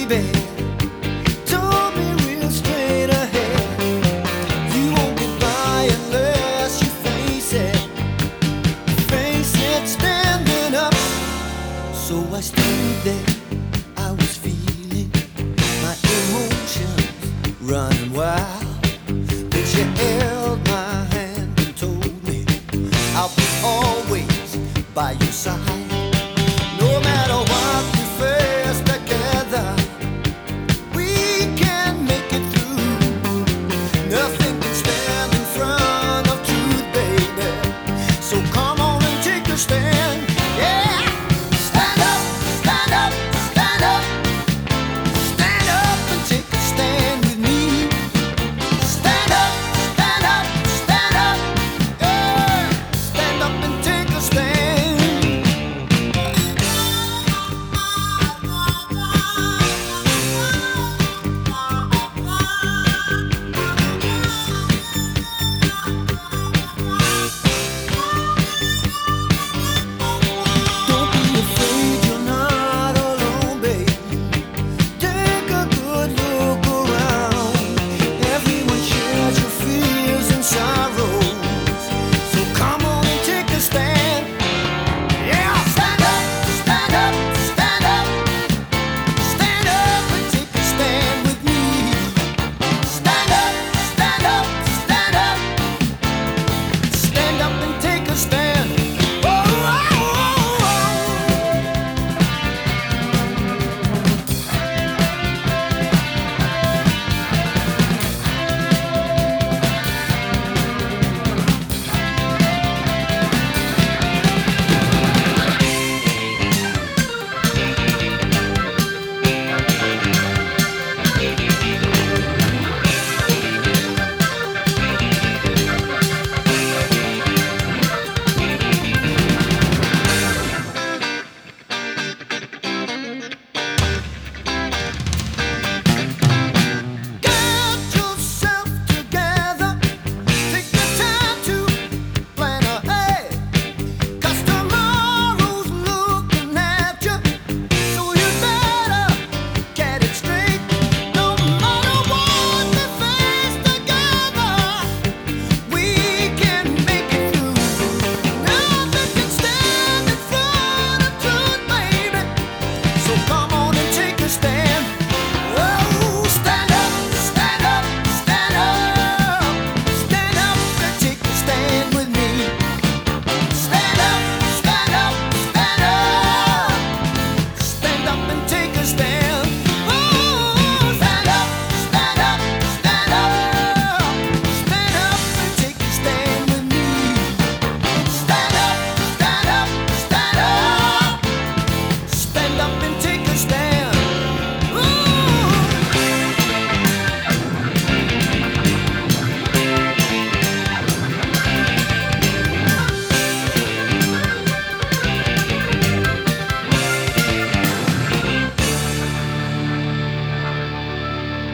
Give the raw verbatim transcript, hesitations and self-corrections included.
baby. Don't be real straight ahead. You won't get by unless you face it. Face it standing up. So I stood there, I was feeling my emotions running wild. Then she held my hand and told me I'll be always by your side.